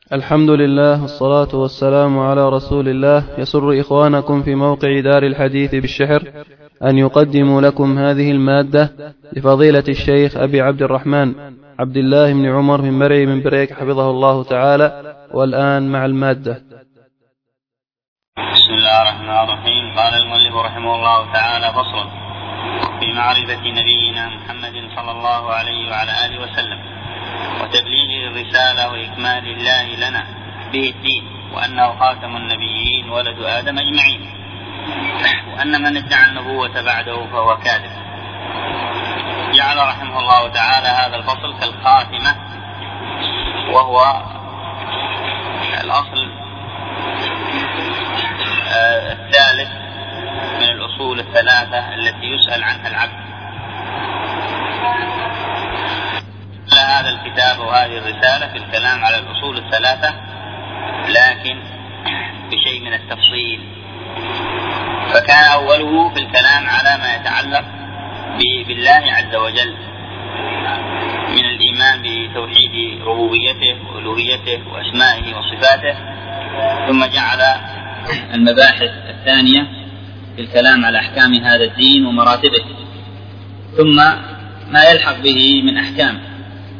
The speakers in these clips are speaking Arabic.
الحمد لله والصلاة والسلام على رسول الله. يسر إخوانكم في موقع دار الحديث بالشحر أن يقدموا لكم هذه المادة لفضيلة الشيخ أبي عبد الرحمن عبد الله بن عمر من مرعي من بريك حفظه الله تعالى. والآن مع المادة. بسم الله الرحمن الرحيم. قال المؤلف رحمه الله تعالى: فصل في معرفة نبينا محمد صلى الله عليه وعلى آله وسلم وتبليغ الرسالة وإكمال الله لنا به الدين، وأنه خاتم النبيين ولد آدم أجمعين، وأن من ادعى النبوة بعده فهو كاذب. جعل رحمه الله تعالى هذا الفصل كالخاتمة، وهو الأصل الثالث من الأصول الثلاثة التي يسأل عنها العبد. هذا الكتاب وهذه الرسالة في الكلام على الأصول الثلاثة، لكن بشيء من التفصيل. فكان أوله في الكلام على ما يتعلق بالله عز وجل من الإيمان بتوحيد ربوبيته وألوهيته وأسمائه وصفاته، ثم جعل المباحث الثانية في الكلام على أحكام هذا الدين ومراتبه، ثم ما يلحق به من أحكام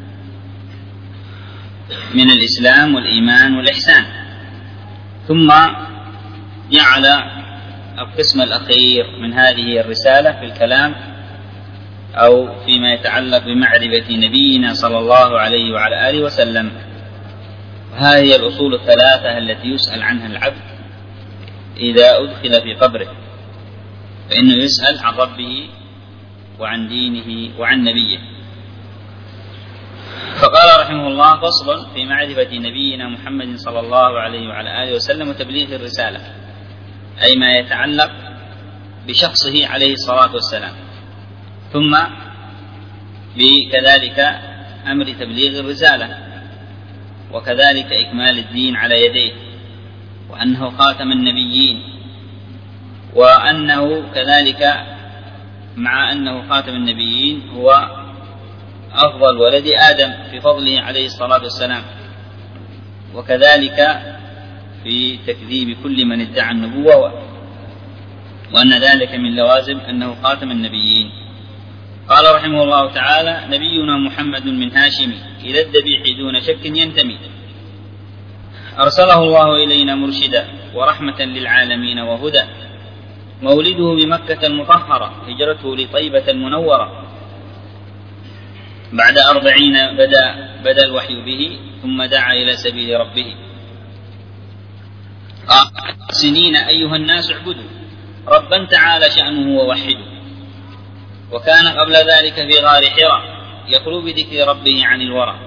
من الإسلام والإيمان والإحسان. ثم جعل القسم الأخير من هذه الرسالة في الكلام أو فيما يتعلق بمعرفة نبينا صلى الله عليه وعلى آله وسلم. هذه الأصول الثلاثة التي يسأل عنها العبد إذا أدخل في قبره، فإنه يسأل عن ربه وعن دينه وعن نبيه. فقال رحمه الله: فصل في معرفة نبينا محمد صلى الله عليه وعلى آله وسلم وتبليغ الرسالة، أي ما يتعلق بشخصه عليه الصلاة والسلام، ثم بكذلك أمر تبليغ الرسالة، وكذلك إكمال الدين على يديه، وأنه خاتم النبيين، وأنه كذلك مع أنه خاتم النبيين هو أفضل ولد آدم في فضله عليه الصلاة والسلام، وكذلك في تكذيب كل من ادعى النبوة، وأن ذلك من لوازم أنه خاتم النبيين. قال رحمه الله تعالى: نبينا محمد من هاشم إلى الذبيح دون شك ينتمي، أرسله الله إلينا مرشدا ورحمة للعالمين وهدى، مولده بمكة المطهرة، هجرته لطيبة المنورة، بعد 40 بدأ الوحي به، ثم دعا إلى سبيل ربه. سنين أيها الناس اعبدوا ربا تعالى شأنه ووحدوا، وكان قبل ذلك في غار حراء يخلو بذكر ربه عن الورى.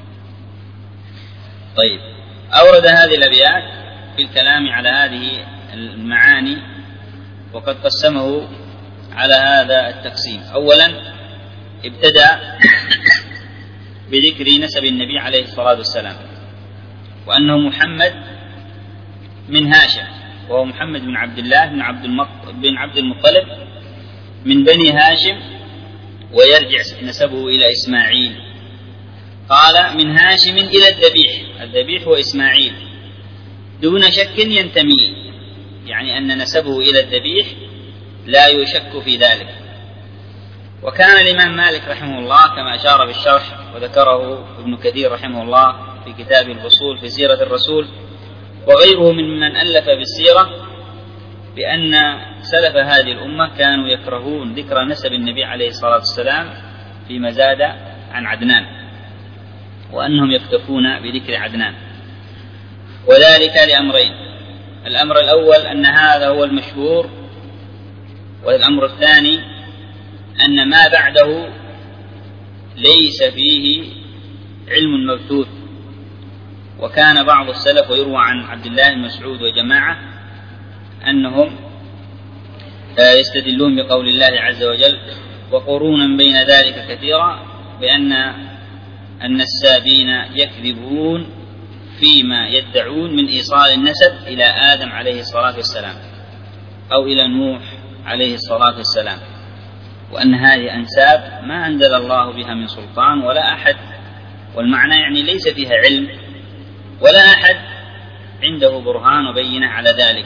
طيب، أورد هذه الأبيات في الكلام على هذه المعاني، وقد قسمه على هذا التقسيم. أولا ابتدأ بذكر نسب النبي عليه الصلاة والسلام، وأنه محمد من هاشم، وهو محمد بن عبد الله بن عبد المطلب من بني هاشم، ويرجع نسبه إلى إسماعيل. قال: من هاشم إلى الذبيح هو إسماعيل، دون شك ينتمي، يعني أن نسبه إلى الذبيح لا يشك في ذلك. وكان الإمام مالك رحمه الله كما أشار بالشرح وذكره ابن كثير رحمه الله في كتاب الفصول في سيرة الرسول، وغيره من ألف بالسيرة، بأن سلف هذه الأمة كانوا يكرهون ذكر نسب النبي عليه الصلاة والسلام فيما زاد عن عدنان، وأنهم يكتفون بذكر عدنان، وذلك لأمرين: الأمر الأول أن هذا هو المشهور، والأمر الثاني أن ما بعده ليس فيه علم مبثوث. وكان بعض السلف ويروى عن عبد الله بن مسعود وجماعة أنهم يستدلون بقول الله عز وجل: وقرونا بين ذلك كثيرا، بأن النسابين يكذبون فيما يدعون من إيصال النسب إلى آدم عليه الصلاة والسلام أو إلى نوح عليه الصلاة والسلام، وأن هذه أنساب ما أنزل الله بها من سلطان ولا أحد، والمعنى يعني ليس فيها علم ولا أحد عنده برهان وبينة على ذلك.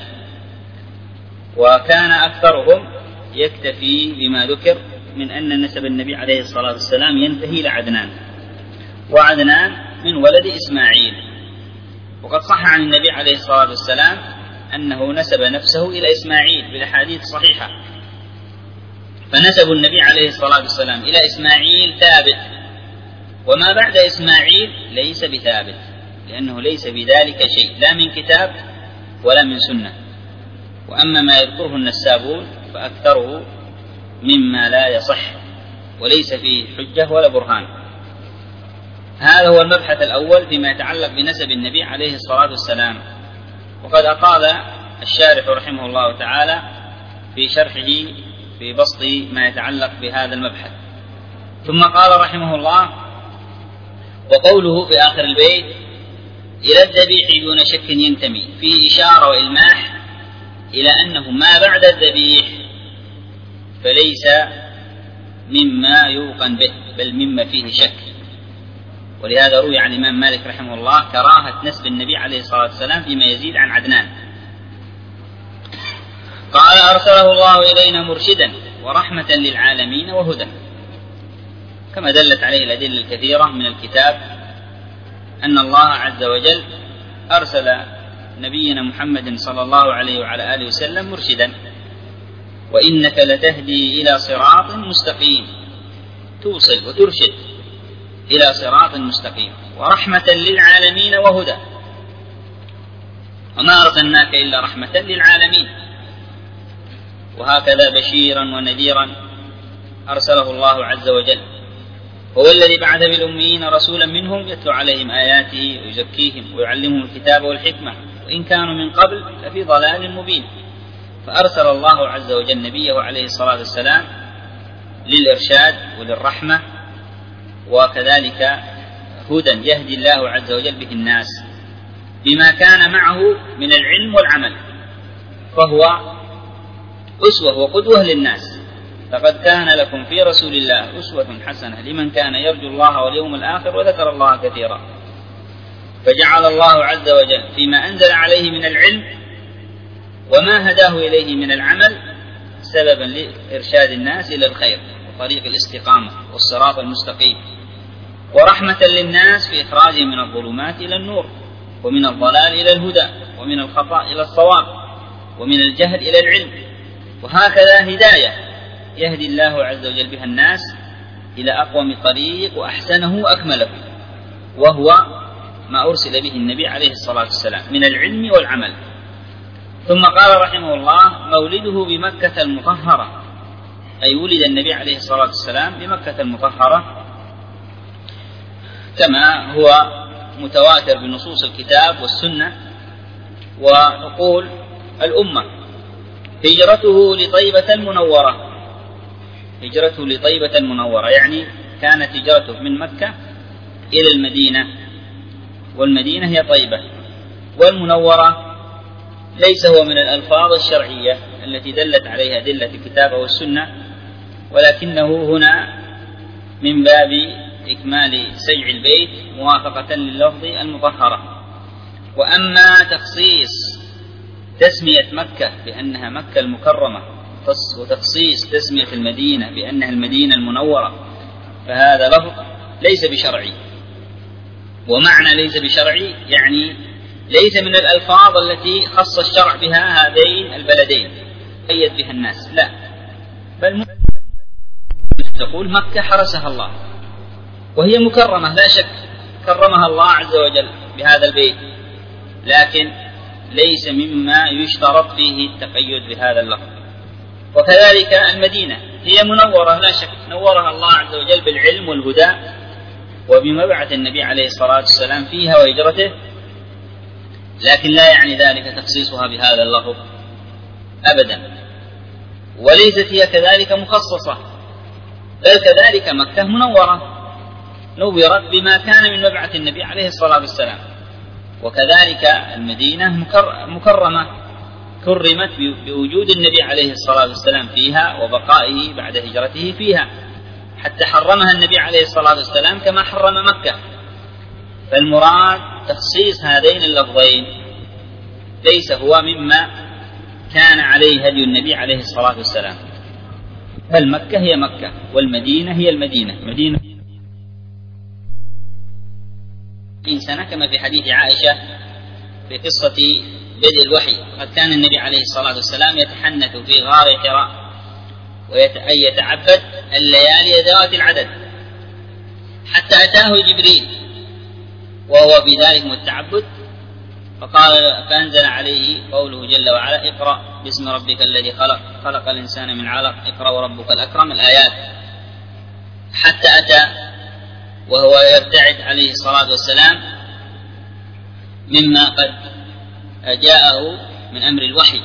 وكان أكثرهم يكتفي بما ذكر من أن نسب النبي عليه الصلاة والسلام ينتهي إلى عدنان، وعدنان من ولد إسماعيل. وقد صح عن النبي عليه الصلاة والسلام أنه نسب نفسه إلى إسماعيل بالأحاديث الصحيحة، فنسب النبي عليه الصلاة والسلام إلى إسماعيل ثابت، وما بعد إسماعيل ليس بثابت، لأنه ليس بذلك شيء لا من كتاب ولا من سنة. وأما ما يذكره النسابون فأكثره مما لا يصح وليس فيه حجة ولا برهان. هذا هو المبحث الأول فيما يتعلق بنسب النبي عليه الصلاة والسلام. وقد أطال الشارح رحمه الله تعالى في شرحه في بسط ما يتعلق بهذا المبحث. ثم قال رحمه الله: وقوله في آخر البيت: إلى الذبيح دون شك ينتمي، فيه إشارة وإلماح إلى أنه ما بعد الذبيح فليس مما يوقن به، بل مما فيه شك. ولهذا روي عن الإمام مالك رحمه الله كراهة نسب النبي عليه الصلاة والسلام فيما يزيد عن عدنان. قال: أرسله الله إلينا مرشدا ورحمة للعالمين وهدى، كما دلت عليه الأدلة الكثيرة من الكتاب أن الله عز وجل أرسل نبينا محمد صلى الله عليه وعلى آله وسلم مرشدا، وإنك لتهدي إلى صراط مستقيم، توصل وترشد إلى صراط مستقيم، ورحمة للعالمين وهدى، وما أرسلناك إلا رحمة للعالمين. وهكذا بشيرا ونذيرا أرسله الله عز وجل. هو الذي بعث بالأميين رسولا منهم يتلو عليهم آياته ويزكيهم ويعلمهم الكتاب والحكمة وإن كانوا من قبل لفي ضلال مبين. فأرسل الله عز وجل نبيه عليه الصلاة والسلام للإرشاد وللرحمة، وكذلك هدى يهدي الله عز وجل به الناس بما كان معه من العلم والعمل، فهو أسوة وقدوة للناس. لقد كان لكم في رسول الله أسوة حسنة لمن كان يرجو الله واليوم الآخر وذكر الله كثيرا. فجعل الله عز وجل فيما أنزل عليه من العلم وما هداه إليه من العمل سببا لإرشاد الناس إلى الخير وطريق الاستقامة والصراط المستقيم، ورحمة للناس في إخراجهم من الظلمات إلى النور، ومن الضلال إلى الهدى، ومن الخطأ إلى الصواب، ومن الجهل إلى العلم. وهكذا هداية يهدي الله عز وجل بها الناس إلى أقوم طريق وأحسنه وأكمله، وهو ما أرسل به النبي عليه الصلاة والسلام من العلم والعمل. ثم قال رحمه الله: مولده بمكة المطهرة، أي ولد النبي عليه الصلاة والسلام بمكة المطهرة كما هو متواتر بنصوص الكتاب والسنة ونقول الأمة. هجرته لطيبة المنورة، هجرته لطيبة المنورة يعني كانت هجرته من مكة إلى المدينة، والمدينة هي طيبة، والمنورة ليس هو من الألفاظ الشرعية التي دلت عليها أدلة الكتاب والسنة، ولكنه هنا من باب إكمال سيع البيت موافقة لللفظ المطهرة. وأما تخصيص تسمية مكة بأنها مكة المكرمة وتخصيص تسمية المدينة بأنها المدينة المنورة فهذا لفظ ليس بشرعي. ومعنى ليس بشرعي يعني ليس من الألفاظ التي خص الشرع بها هذين البلدين قيد بها الناس، لا، بل تقول مكة حرسها الله وهي مكرمة لا شك، كرمها الله عز وجل بهذا البيت، لكن ليس مما يشترط فيه التقيد بهذا اللفظ. وكذلك المدينة هي منورة لا شك، نورها الله عز وجل بالعلم والهدى وبمبعث النبي عليه الصلاة والسلام فيها وهجرته، لكن لا يعني ذلك تخصيصها بهذا اللفظ أبدا. وليست هي كذلك مخصصة، بل كذلك مكة منورة نورت بما كان من مبعث النبي عليه الصلاة والسلام. وكذلك المدينة مكرمة كرمت بوجود النبي عليه الصلاة والسلام فيها وبقائه بعد هجرته فيها، حتى حرمها النبي عليه الصلاة والسلام كما حرم مكة. فالمراد تخصيص هذين اللفظين ليس هو مما كان عليه هدي النبي عليه الصلاة والسلام، بل مكة هي مكة والمدينة هي المدينة، مدينة سنة كما في حديث عائشة في قصة بدء الوحي. قد كان النبي عليه الصلاة والسلام يتحنث في غار حراء ويتعبد الليالي ذوات العدد حتى أتاه جبريل وهو في ذلك التعبد فأنزل عليه قوله جل وعلا: اقرأ باسم ربك الذي خلق، خلق الإنسان من علق، اقرأ وربك الأكرم، الآيات، حتى أتى وهو يبتعد عليه الصلاة والسلام مما قد جاءه من أمر الوحي.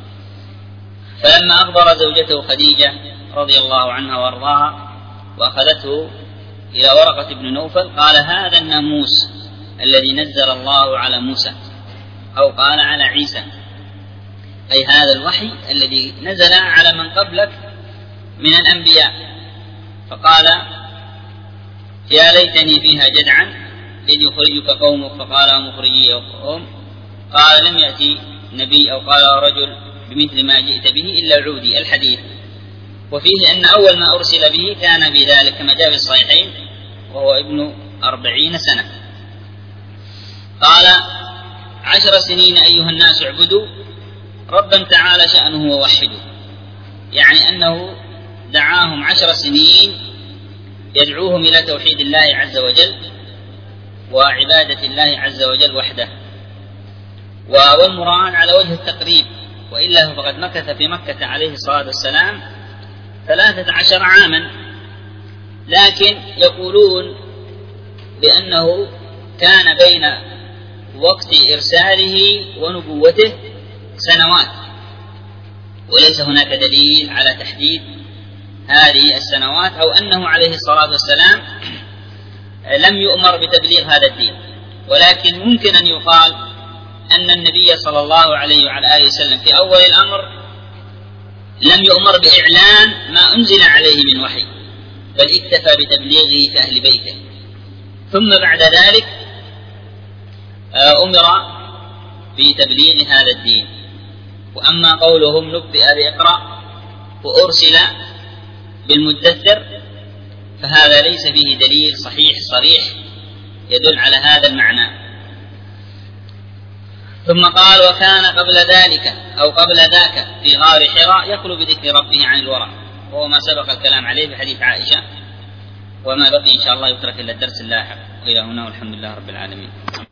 فلما أخبر زوجته خديجة رضي الله عنها وأرضاها وأخذته إلى ورقة بن نوفل قال: هذا الناموس الذي نزل الله على موسى، أو قال على عيسى، أي هذا الوحي الذي نزل على من قبلك من الأنبياء. فقال: يا ليتني فيها جدعا إذ يخرجك قومك، فقال: مخرجي قوم. قال: لم يأتي نبي أو قال رجل بمثل ما جئت به إلا عودي، الحديث. وفيه أن أول ما أرسل به كان بذلك كما جاء في الصحيحين وهو ابن 40 سنة. قال: 10 سنين أيها الناس اعبدوا ربا تعالى شأنه ووحدوا، يعني أنه دعاهم 10 سنين يدعوهم إلى توحيد الله عز وجل وعبادة الله عز وجل وحده، والمراد على وجه التقريب، وإلا فقد مكث في مكة عليه الصلاة والسلام 13 عاما، لكن يقولون بأنه كان بين وقت إرساله ونبوته سنوات، وليس هناك دليل على تحديد هذه السنوات أو أنه عليه الصلاة والسلام لم يؤمر بتبليغ هذا الدين. ولكن ممكن أن يقال أن النبي صلى الله عليه وعلى آله وسلم في أول الأمر لم يؤمر بإعلان ما أنزل عليه من وحي، بل اكتفى بتبليغه في أهل بيته، ثم بعد ذلك أمر بتبليغ هذا الدين. وأما قولهم نبئ بإقرأ وأرسل بالمدثر فهذا ليس فيه دليل صحيح صريح يدل على هذا المعنى. ثم قال: وكان قبل ذلك أو قبل ذاك في غار حراء يخلو بذكر ربه عن الورع، وهو ما سبق الكلام عليه في حديث عائشة، وما بقي إن شاء الله يترك إلا الدرس اللاحق. وإلى هنا والحمد لله رب العالمين.